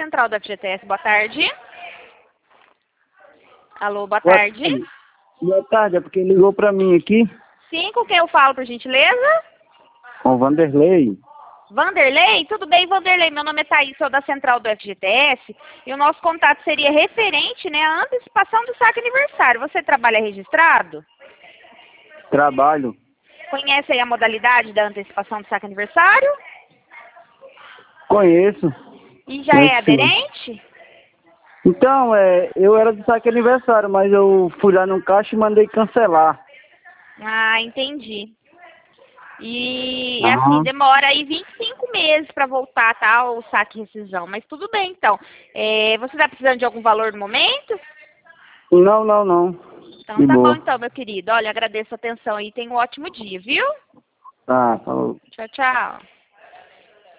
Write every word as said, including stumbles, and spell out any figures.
central do F G T S. Boa tarde. Alô, boa Boa tarde. tarde. Boa tarde, é porque ligou pra mim aqui. Sim, com quem eu falo, por gentileza? Com o Vanderlei. Vanderlei? Tudo bem, Vanderlei? Meu nome é Thaís, sou da central do F G T S. E o nosso contato seria referente, né, à antecipação do saque aniversário. Você trabalha registrado? Trabalho. Conhece aí a modalidade da antecipação do saque aniversário? Conheço. E já Conheço é sim. aderente? Então, é, eu era de saque aniversário, mas eu fui lá no caixa e mandei cancelar. Ah, entendi. E assim, Aham. demora aí vinte e cinco meses para voltar, tá, o saque e rescisão. Mas tudo bem, então. É, você está precisando de algum valor no momento? Não, não, não. Então De tá bom, boa. então, meu querido. Olha, agradeço a atenção aí. Tenha um ótimo dia, viu? Tá, falou. Tchau, tchau.